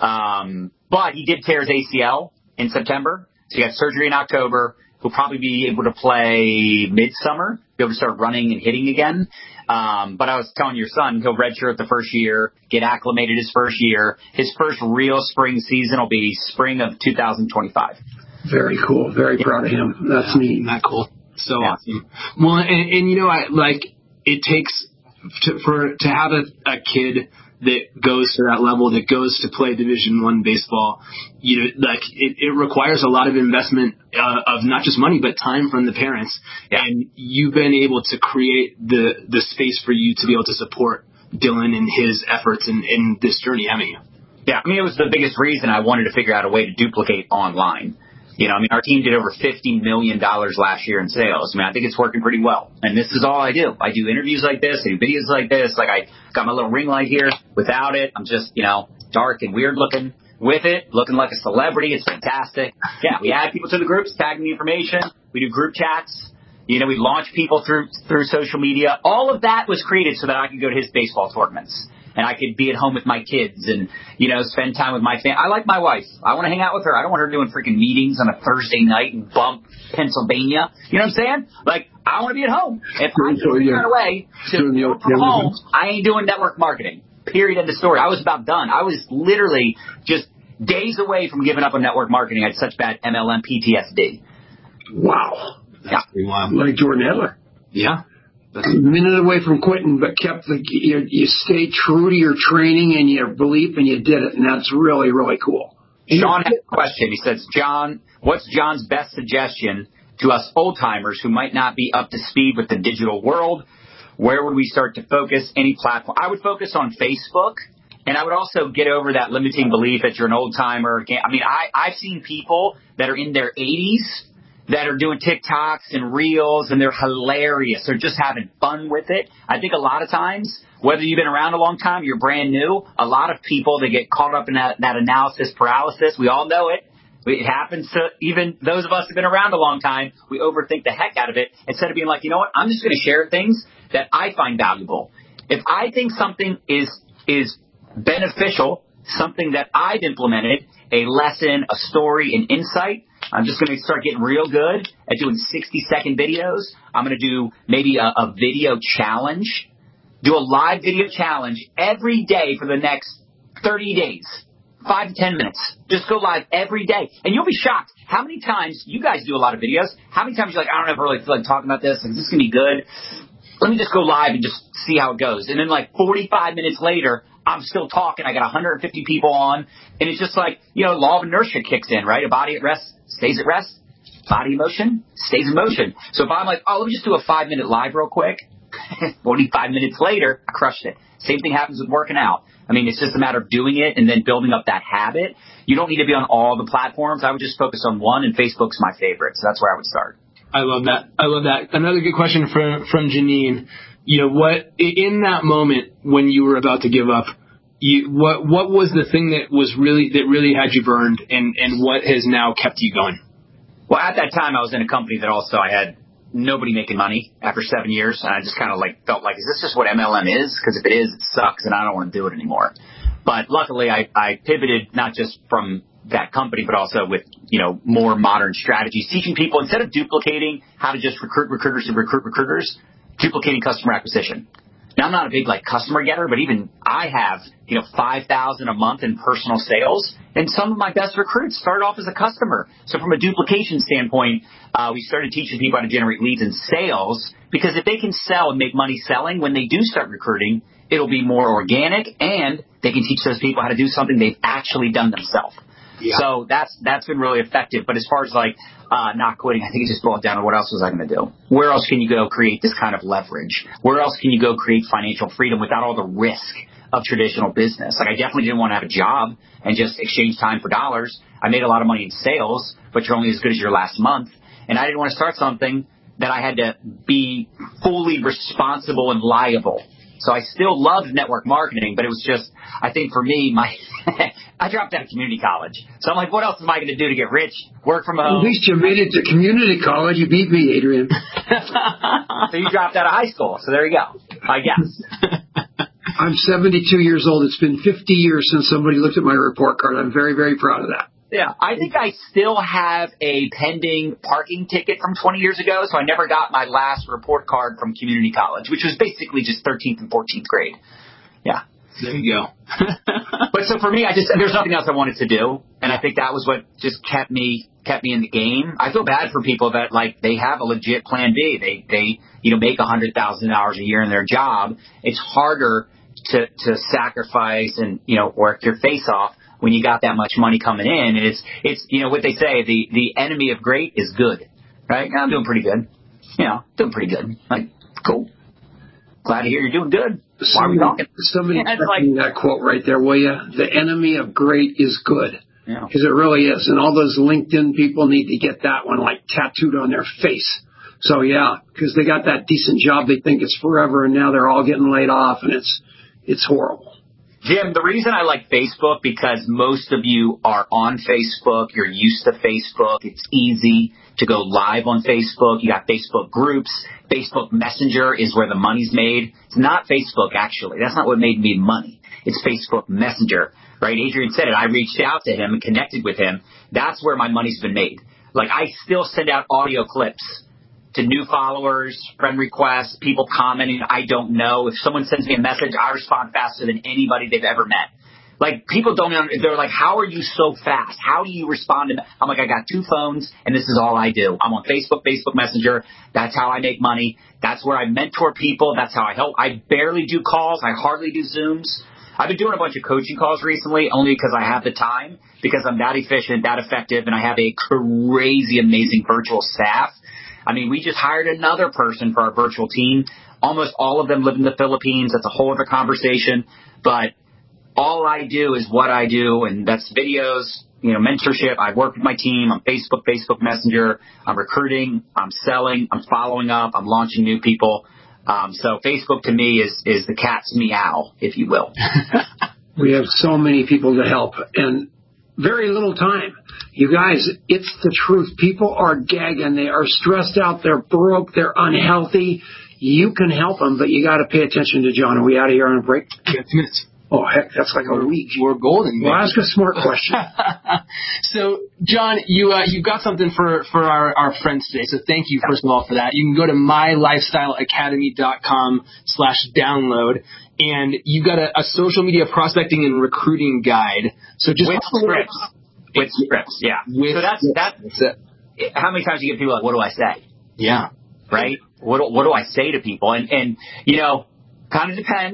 Um, but he did tear his A C L in September, so he got surgery in October. He'll probably be able to play midsummer, be able to start running and hitting again. Um, but I was telling your son, he'll redshirt the first year, get acclimated his first year. His first real spring season will be spring of two thousand twenty-five. Very cool. Very proud of him. That's yeah, neat. Not cool. So yeah. Awesome. Well, and, and you know, I, like it takes to, for to have a, a kid that goes to that level, that goes to play Division One baseball, you know, like it, it requires a lot of investment uh, of not just money but time from the parents. Yeah. And you've been able to create the the space for you to be able to support Dylan and his efforts in, in this journey, haven't you? Yeah, I mean, it was the biggest reason I wanted to figure out a way to duplicate online. You know, I mean, our team did over fifty million dollars last year in sales. I mean, I think it's working pretty well. And this is all I do. I do interviews like this, I do videos like this. Like, I got my little ring light here. Without it, I'm just, you know, dark and weird looking. With it, looking like a celebrity. It's fantastic. Yeah, we add people to the groups, tagging the information. We do group chats. You know, we launch people through through social media. All of that was created so that I could go to his baseball tournaments. And I could be at home with my kids and, you know, spend time with my family. I like my wife. I want to hang out with her. I don't want her doing freaking meetings on a Thursday night in Bump, Pennsylvania. You know what I'm saying? Like, I want to be at home. If I can figure out a way to work from home, I ain't doing network marketing. Period. End of story. I was about done. I was literally just days away from giving up on network marketing. I had such bad M L M P T S D. Wow. That's yeah. pretty wild. Like Jordan Edler. Yeah. A minute away from quitting, but kept the you, you stayed true to your training and your belief, and you did it, and that's really, really cool. Sean has a question. He says, John, what's John's best suggestion to us old-timers who might not be up to speed with the digital world? Where would we start to focus? Any platform? I would focus on Facebook, and I would also get over that limiting belief that you're an old-timer. I mean, I, I've seen people that are in their eighties that are doing TikToks and Reels, and they're hilarious. They're just having fun with it. I think a lot of times, whether you've been around a long time, you're brand new, a lot of people, they get caught up in that, that analysis paralysis. We all know it. It happens to even those of us who have been around a long time. We overthink the heck out of it instead of being like, you know what, I'm just going to share things that I find valuable. If I think something is is beneficial, something that I've implemented, a lesson, a story, an insight, I'm just going to start getting real good at doing sixty-second videos. I'm going to do maybe a, a video challenge, do a live video challenge every day for the next thirty days, five to ten minutes. Just go live every day. And you'll be shocked how many times you guys do a lot of videos. How many times you're like, I don't ever really feel like talking about this. Is this going to be good? Let me just go live and just see how it goes. And then like forty-five minutes later, I'm still talking. I got one hundred fifty people on. And it's just like, you know, law of inertia kicks in, right? A body at rest stays at rest. Body in motion stays in motion. So if I'm like, oh, let me just do a five minute live real quick. forty-five minutes later, I crushed it. Same thing happens with working out. I mean, it's just a matter of doing it and then building up that habit. You don't need to be on all the platforms. I would just focus on one, and Facebook's my favorite. So that's where I would start. I love that. I love that. Another good question from, from Janine. You know, what, in that moment when you were about to give up, you, what, what was the thing that was really, that really had you burned, and, and what has now kept you going? Well, at that time, I was in a company that also I had nobody making money after seven years. And I just kind of like felt like, is this just what M L M is? Because if it is, it sucks and I don't want to do it anymore. But luckily, I, I pivoted not just from that company, but also with, you know, more modern strategies, teaching people instead of duplicating how to just recruit recruiters to recruit recruiters, duplicating customer acquisition. Now, I'm not a big like customer getter, but even I have, you know, five thousand a month in personal sales. And some of my best recruits started off as a customer. So from a duplication standpoint, uh, we started teaching people how to generate leads in sales, because if they can sell and make money selling, when they do start recruiting, it'll be more organic, and they can teach those people how to do something they've actually done themselves. Yeah. So that's that's been really effective. But as far as like uh, not quitting, I think it just boiled down to what else was I going to do? Where else can you go create this kind of leverage? Where else can you go create financial freedom without all the risk of traditional business? Like, I definitely didn't want to have a job and just exchange time for dollars. I made a lot of money in sales, but you're only as good as your last month. And I didn't want to start something that I had to be fully responsible and liable. So I still loved network marketing, but it was just, I think for me, my I dropped out of community college. So I'm like, what else am I going to do to get rich? Work from home. At least you made it to community college. You beat me, Adrian. So you dropped out of high school. So there you go, I guess. I'm seventy-two years old. It's been fifty years since somebody looked at my report card. I'm very, very proud of that. Yeah, I think I still have a pending parking ticket from twenty years ago, so I never got my last report card from community college, which was basically just thirteenth and fourteenth grade. Yeah. There you go. But so for me, I just, there's nothing else I wanted to do, and I think that was what just kept me kept me in the game. I feel bad for people that, like, they have a legit plan B. They, they you know, make one hundred thousand dollars a year in their job. It's harder to, to sacrifice and, you know, work your face off when you got that much money coming in. And it's, it's, you know, what they say, the, the enemy of great is good, right? I'm doing pretty good. You know, doing pretty good. Like, cool. Glad to hear you're doing good. Why are we talking? Somebody yeah, like, me that quote right there, will you? The enemy of great is good. Because yeah. It really is. And all those LinkedIn people need to get that one, like, tattooed on their face. So, yeah, because they got that decent job they think it's forever, and now they're all getting laid off, and it's it's horrible. Jim, the reason I like Facebook, because most of you are on Facebook. You're used to Facebook. It's easy to go live on Facebook. You got Facebook groups. Facebook Messenger is where the money's made. It's not Facebook, actually. That's not what made me money. It's Facebook Messenger, right? Adrian said it. I reached out to him and connected with him. That's where my money's been made. Like, I still send out audio clips to new followers, friend requests, people commenting. I don't know. If someone sends me a message, I respond faster than anybody they've ever met. Like, people don't know. They're like, how are you so fast? How do you respond to me? I'm like, I got two phones, and this is all I do. I'm on Facebook, Facebook Messenger. That's how I make money. That's where I mentor people. That's how I help. I barely do calls. I hardly do Zooms. I've been doing a bunch of coaching calls recently only because I have the time, because I'm that efficient, that effective, and I have a crazy, amazing virtual staff. I mean, we just hired another person for our virtual team. Almost all of them live in the Philippines. That's a whole other conversation. But all I do is what I do, and that's videos, you know, mentorship. I work with my team. I'm Facebook, Facebook Messenger. I'm recruiting. I'm selling. I'm following up. I'm launching new people. Um, so Facebook to me is, is the cat's meow, if you will. We have so many people to help, and very little time. You guys, it's the truth. People are gagging. They are stressed out. They're broke. They're unhealthy. You can help them, but you got to pay attention to John. Are we out of here on a break? Yeah, two minutes. Oh, heck, that's like a week. We're golden. Well, ask a smart question. So, John, you uh, you got something for, for our, our friends today, so thank you, first of all, for that. You can go to my lifestyle academy dot com slash download, and you got a, a social media prospecting and recruiting guide. So just with scripts. With scripts, yeah. With so that's, that's, that's it. How many times do you get people like, what do I say? Yeah. Right? What, what do I say to people? And, and you know, kind of depends.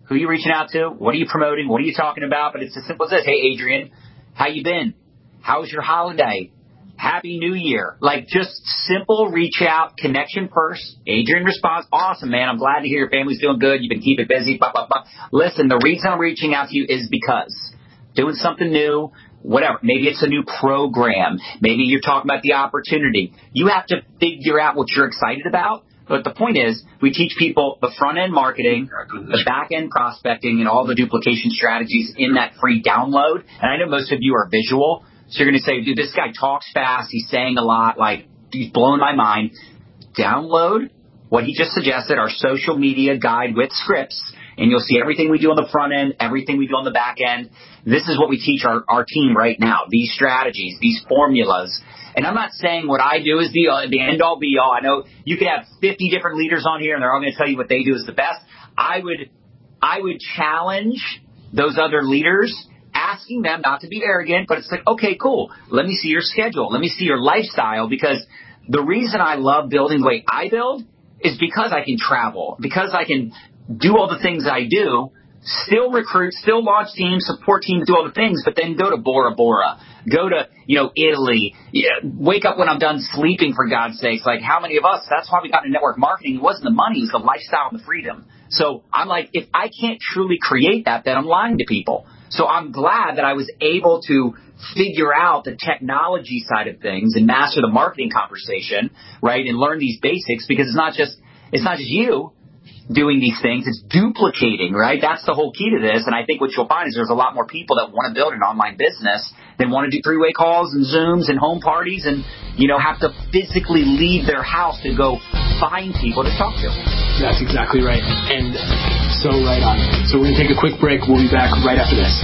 Who are you reaching out to? What are you promoting? What are you talking about? But it's as simple as this. Hey, Adrian, how you been? How was your holiday? Happy New Year. Like, just simple reach out, connection first. Adrian responds, awesome, man. I'm glad to hear your family's doing good. You've been keeping busy, blah, blah, blah. Listen, the reason I'm reaching out to you is because doing something new, whatever. Maybe it's a new program. Maybe you're talking about the opportunity. You have to figure out what you're excited about. But the point is, we teach people the front-end marketing, the back-end prospecting, and all the duplication strategies in that free download. And I know most of you are visual. So you're going to say, dude, this guy talks fast. He's saying a lot. Like, he's blowing my mind. Download what he just suggested, our social media guide with scripts, and you'll see everything we do on the front end, everything we do on the back end. This is what we teach our, our team right now, these strategies, these formulas. And I'm not saying what I do is the, uh, the end-all, be-all. I know you could have fifty different leaders on here, and they're all going to tell you what they do is the best. I would, I would challenge those other leaders, asking them not to be arrogant, but it's like, okay, cool. Let me see your schedule. Let me see your lifestyle, because the reason I love building the way I build is because I can travel, because I can do all the things I do, still recruit, still launch teams, support teams, do all the things, but then go to Bora Bora, go to, you know, Italy, yeah, wake up when I'm done sleeping, for God's sakes. Like, how many of us, that's why we got into network marketing. It wasn't the money, it was the lifestyle and the freedom. So I'm like, if I can't truly create that, then I'm lying to people. So I'm glad that I was able to figure out the technology side of things and master the marketing conversation, right, and learn these basics, because it's not just it's not just you doing these things, it's duplicating, right? That's the whole key to this. And I think what you'll find is there's a lot more people that want to build an online business than want to do three-way calls and Zooms and home parties and, you know, have to physically leave their house to go find people to talk to. That's exactly right. And so right on. So we're going to take a quick break. We'll be back right after this.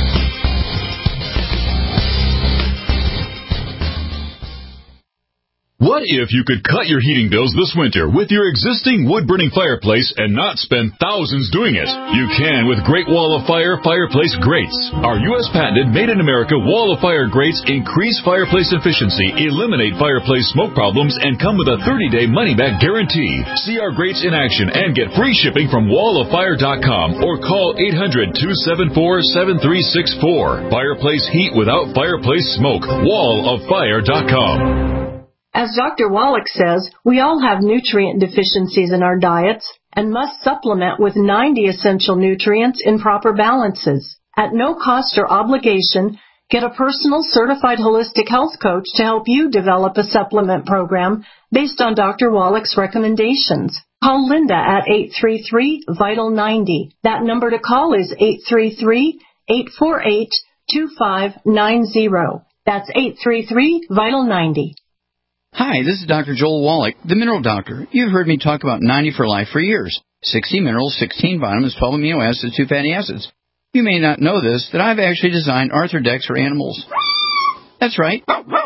What if you could cut your heating bills this winter with your existing wood-burning fireplace and not spend thousands doing it? You can with Great Wall of Fire Fireplace Grates. Our U S patented made-in-America Wall of Fire grates increase fireplace efficiency, eliminate fireplace smoke problems, and come with a thirty-day money-back guarantee. See our grates in action and get free shipping from wall of fire dot com or call eight hundred, two seven four, seven three six four. Fireplace heat without fireplace smoke. wall of fire dot com. As Doctor Wallach says, we all have nutrient deficiencies in our diets and must supplement with ninety essential nutrients in proper balances. At no cost or obligation, get a personal certified holistic health coach to help you develop a supplement program based on Doctor Wallach's recommendations. Call Linda at eight three three, vital ninety. That number to call is eight three three, eight four eight, two five nine zero. That's eight three three, vital ninety. Hi, this is Doctor Joel Wallach, the Mineral Doctor. You've heard me talk about ninety for Life for years. sixty minerals, sixteen vitamins, twelve amino acids, two fatty acids. You may not know this, that I've actually designed Arthrodex for animals. That's right.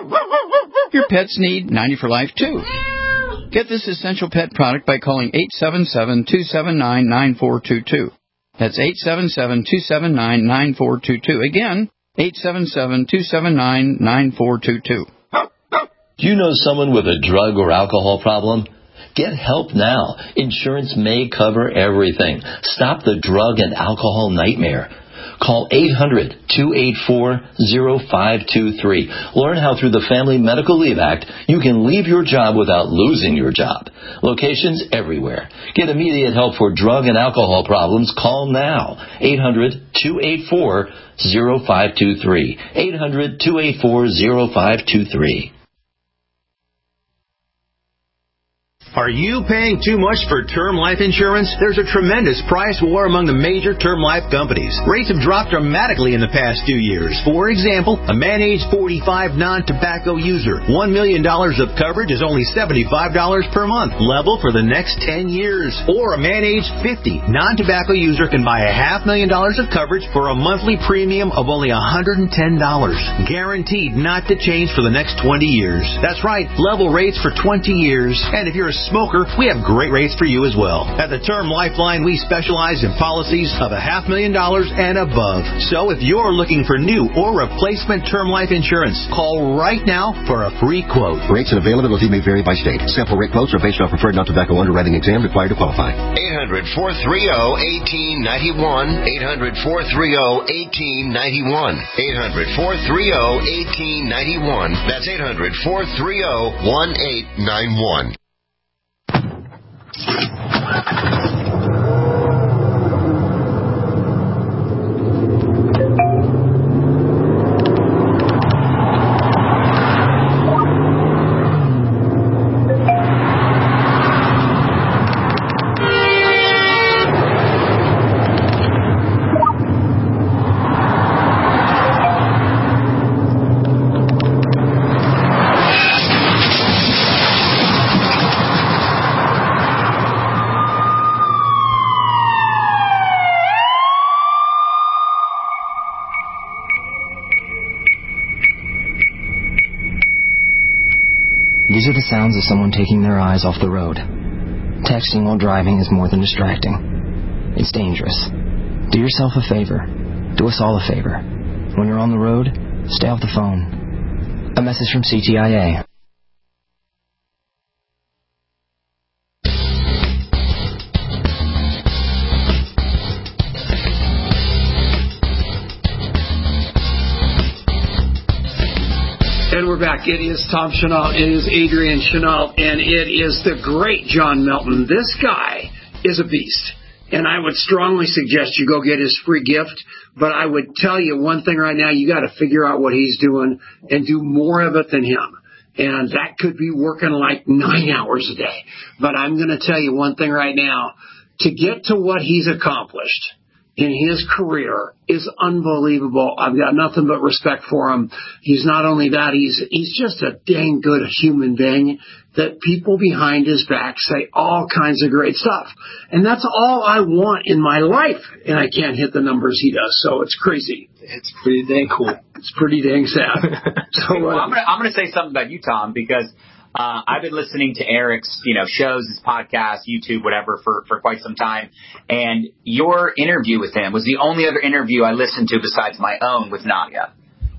Your pets need ninety for Life, too. Get this essential pet product by calling eight seven seven, two seven nine, nine four two two. That's eight seven seven, two seven nine, nine four two two. Again, eight seven seven, two seven nine, nine four two two. Do you know someone with a drug or alcohol problem? Get help now. Insurance may cover everything. Stop the drug and alcohol nightmare. Call eight hundred, two eight four, zero five two three. Learn how through the Family Medical Leave Act you can leave your job without losing your job. Locations everywhere. Get immediate help for drug and alcohol problems. Call now. eight hundred, two eight four, zero five two three. eight hundred, two eight four, zero five two three. Are you paying too much for term life insurance? There's a tremendous price war among the major term life companies. Rates have dropped dramatically in the past two years. For example, a man age forty-five non-tobacco user, one million dollars of coverage is only seventy-five dollars per month, level for the next ten years. Or a man age fifty non-tobacco user can buy a half million dollars of coverage for a monthly premium of only one hundred ten dollars. Guaranteed not to change for the next twenty years. That's right, level rates for twenty years. And if you're a smoker, we have great rates for you as well. At the Term Lifeline, we specialize in policies of a half million dollars and above. So if you're looking for new or replacement term life insurance, call right now for a free quote. Rates and availability may vary by state. Sample rate quotes are based on preferred non-tobacco underwriting exam required to qualify. eight hundred, four three zero, one eight nine one. eight hundred, four three zero, one eight nine one. eight hundred, four three zero, one eight nine one. That's eight hundred, four three zero, one eight nine one. These are the sounds of someone taking their eyes off the road. Texting while driving is more than distracting. It's dangerous. Do yourself a favor. Do us all a favor. When you're on the road, stay off the phone. A message from C T I A. And we're back. It is Tom Chenault. It is Adrian Chenault. And it is the great John Melton. This guy is a beast. And I would strongly suggest you go get his free gift. But I would tell you one thing right now. You got to figure out what he's doing and do more of it than him. And that could be working like nine hours a day. But I'm going to tell you one thing right now. To get to what he's accomplished in his career is unbelievable. I've got nothing but respect for him. He's not only that, he's he's just a dang good human being that people behind his back say all kinds of great stuff. And that's all I want in my life. And I can't hit the numbers he does, so it's crazy. It's pretty dang cool. It's pretty dang sad. So well, uh, I'm gonna I'm gonna say something about you, Tom, because Uh, I've been listening to Eric's, you know, shows, his podcast, YouTube, whatever, for, for quite some time. And your interview with him was the only other interview I listened to besides my own with Nadia.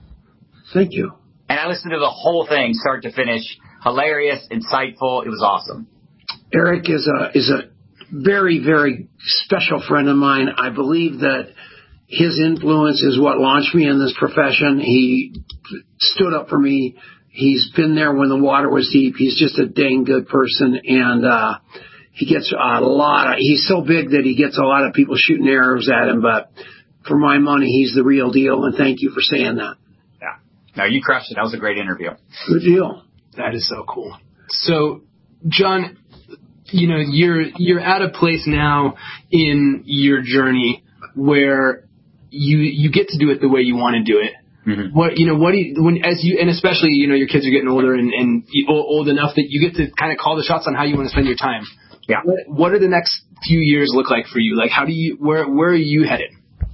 Thank you. And I listened to the whole thing, start to finish. Hilarious, insightful. It was awesome. Eric is a is a very, very special friend of mine. I believe that his influence is what launched me in this profession. He stood up for me. He's been there when the water was deep. He's just a dang good person, and uh, he gets a lot of, he's so big that he gets a lot of people shooting arrows at him, but for my money, he's the real deal, and thank you for saying that. Yeah. No, you crushed it. That was a great interview. Good deal. That is so cool. So, John, you know, you're you're at a place now in your journey where you you get to do it the way you want to do it. Mm-hmm. What you know, what do you, when as you and especially you know your kids are getting older and, and old enough that you get to kind of call the shots on how you want to spend your time. Yeah. What, what are the next few years look like for you? Like, how do you where where are you headed?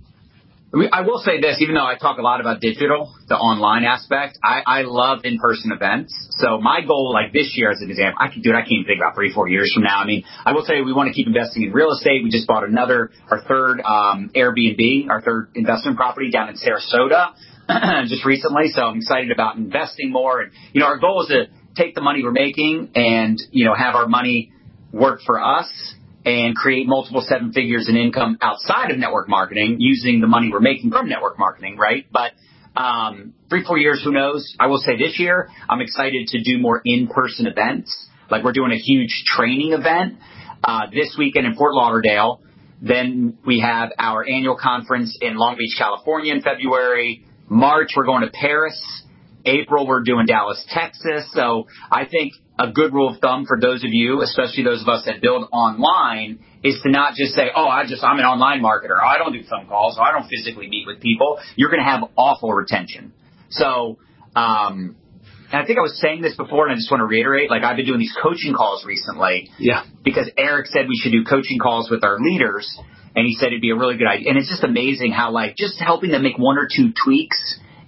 I, mean, I will say this, even though I talk a lot about digital, the online aspect, I, I love in-person events. So my goal, like this year as an example, I can do it. I can't even think about three, four years from now. I mean, I will say we want to keep investing in real estate. We just bought another, our third um, Airbnb, our third investment property down in Sarasota just recently. So I'm excited about investing more. And, you know, our goal is to take the money we're making and, you know, have our money work for us and create multiple seven figures in income outside of network marketing using the money we're making from network marketing, right? But um, three, four years, who knows? I will say this year, I'm excited to do more in-person events. Like we're doing a huge training event uh, this weekend in Fort Lauderdale. Then we have our annual conference in Long Beach, California in February. March, we're going to Paris. April, we're doing Dallas, Texas. So I think a good rule of thumb for those of you, especially those of us that build online, is to not just say, oh, I just, I'm an online marketer. Oh, I don't do phone calls. Oh, I don't physically meet with people. You're going to have awful retention. So, um, and I think I was saying this before, and I just want to reiterate, like I've been doing these coaching calls recently. Yeah. Because Eric said we should do coaching calls with our leaders, and he said it'd be a really good idea. And it's just amazing how, like, just helping them make one or two tweaks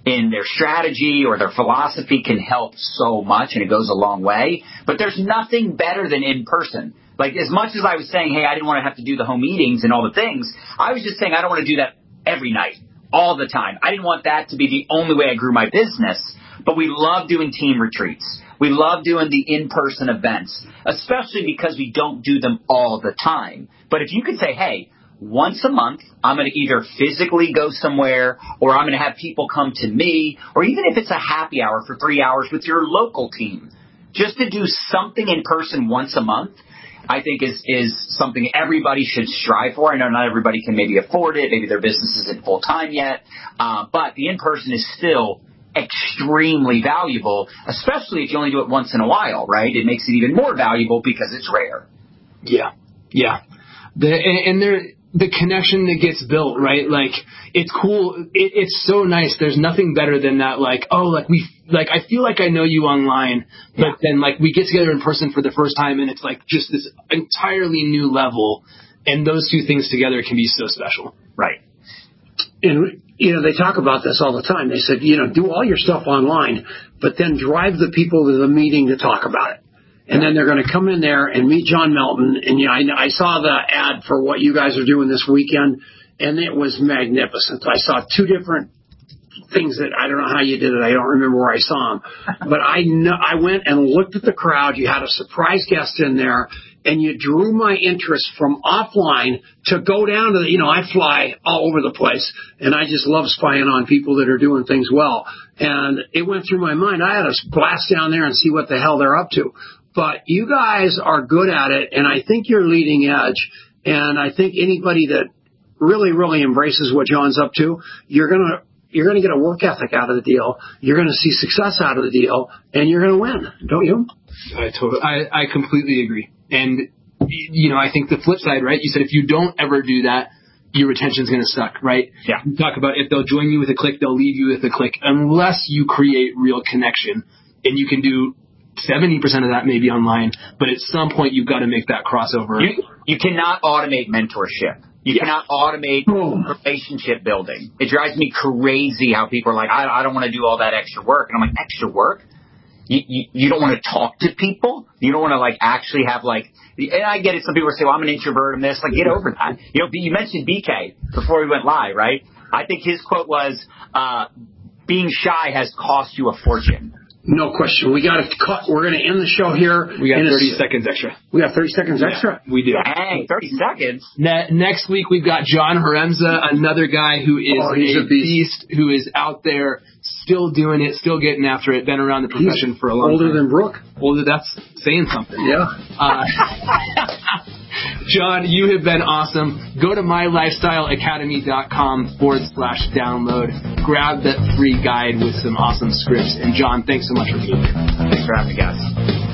in their strategy or their philosophy can help so much, and it goes a long way. But there's nothing better than in person. Like, as much as I was saying, hey, I didn't want to have to do the home meetings and all the things, I was just saying I don't want to do that every night, all the time. I didn't want that to be the only way I grew my business. But we love doing team retreats. We love doing the in-person events, especially because we don't do them all the time. But if you could say, hey, once a month, I'm going to either physically go somewhere, or I'm going to have people come to me, or even if it's a happy hour for three hours with your local team, just to do something in person once a month, I think is, is something everybody should strive for. I know not everybody can maybe afford it. Maybe their business isn't full time yet. Uh, but the in-person is still extremely valuable, especially if you only do it once in a while, right? It makes it even more valuable because it's rare. Yeah, yeah. The, and, and there, the connection that gets built, right? Like, it's cool. It, it's so nice. There's nothing better than that. Like, oh, like we, like I feel like I know you online, but yeah. then like we get together in person for the first time, and it's like just this entirely new level. And those two things together can be so special. Right. And, you know, they talk about this all the time. They said, you know, do all your stuff online, but then drive the people to the meeting to talk about it. And then they're going to come in there and meet John Melton. And, you know, I, I saw the ad for what you guys are doing this weekend, and it was magnificent. I saw two different things that I don't know how you did it. I don't remember where I saw them. But I know, I went and looked at the crowd. You had a surprise guest in there, and you drew my interest from offline to go down to the, you know, I fly all over the place, and I just love spying on people that are doing things well. And it went through my mind. I had to blast down there and see what the hell they're up to. But you guys are good at it, and I think you're leading edge. And I think anybody that really, really embraces what John's up to, you're gonna you're gonna get a work ethic out of the deal. You're gonna see success out of the deal, and you're gonna win, don't you? I totally, I, I completely agree. And you know, I think the flip side, right? You said if you don't ever do that, your retention's going to suck, right? Yeah. You talk about if they'll join you with a click, they'll leave you with a click, unless you create real connection, and you can do seventy percent of that maybe online, but at some point you've got to make that crossover. You, you cannot automate mentorship. You yeah. cannot automate relationship building. It drives me crazy how people are like, I, I don't want to do all that extra work. And I'm like, extra work? You, you, you don't want to talk to people? You don't want to, like, actually have, like, and I get it. Some people say, well, I'm an introvert and this. Like, get over that. You know, you mentioned B K before we went live, right? I think his quote was, uh, being shy has cost you a fortune. No question. We got to cut. We're going to end the show here. We got thirty seconds extra. We got thirty seconds extra. Yeah, we do. Dang, thirty seconds. Ne- next week we've got John Haremza, another guy who is oh, he's a, a beast. beast, who is out there still doing it, still getting after it. Been around the profession he's for a long older time. Older than Brooke. Older. That's saying something. Yeah. Uh, John, you have been awesome. Go to mylifestyleacademy.com forward slash download. Grab that free guide with some awesome scripts. And John, thanks so much for being here. Thanks for having me, guys.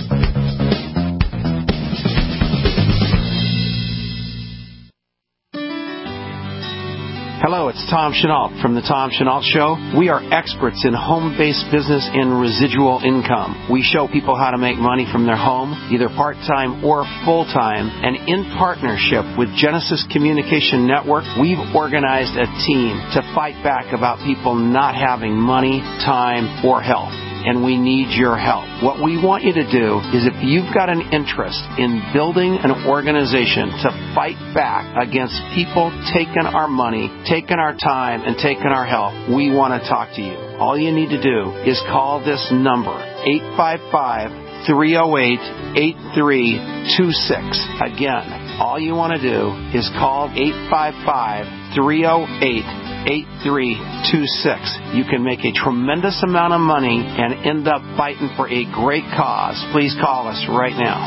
Hello, it's Tom Chenault from The Tom Chenault Show. We are experts in home-based business and residual income. We show people how to make money from their home, either part-time or full-time. And in partnership with Genesis Communication Network, we've organized a team to fight back about people not having money, time, or health. And we need your help. What we want you to do is, if you've got an interest in building an organization to fight back against people taking our money, taking our time, and taking our health, we want to talk to you. All you need to do is call this number, eight five five, three oh eight, eight three two six. Again, all you want to do is call eight five five, three oh eight, eight three two six. You can make a tremendous amount of money and end up fighting for a great cause. Please call us right now.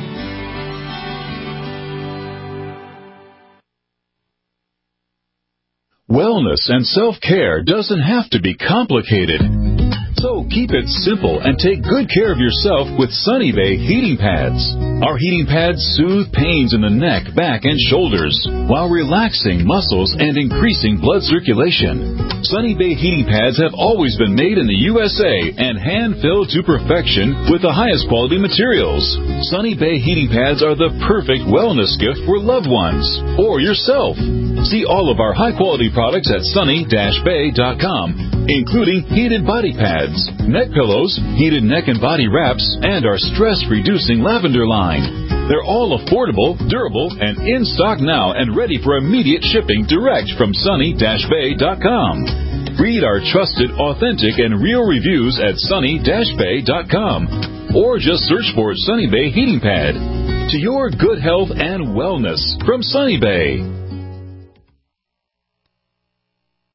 Wellness and self-care doesn't have to be complicated. So keep it simple and take good care of yourself with Sunny Bay heating pads. Our heating pads soothe pains in the neck, back, and shoulders while relaxing muscles and increasing blood circulation. Sunny Bay heating pads have always been made in the U S A and hand-filled to perfection with the highest quality materials. Sunny Bay heating pads are the perfect wellness gift for loved ones or yourself. See all of our high-quality products at sunny dash bay dot com. including heated body pads, neck pillows, heated neck and body wraps, and our stress-reducing lavender line. They're all affordable, durable, and in stock now and ready for immediate shipping direct from sunny dash bay dot com. Read our trusted, authentic, and real reviews at sunny dash bay dot com or just search for Sunny Bay Heating Pad. To your good health and wellness from Sunny Bay.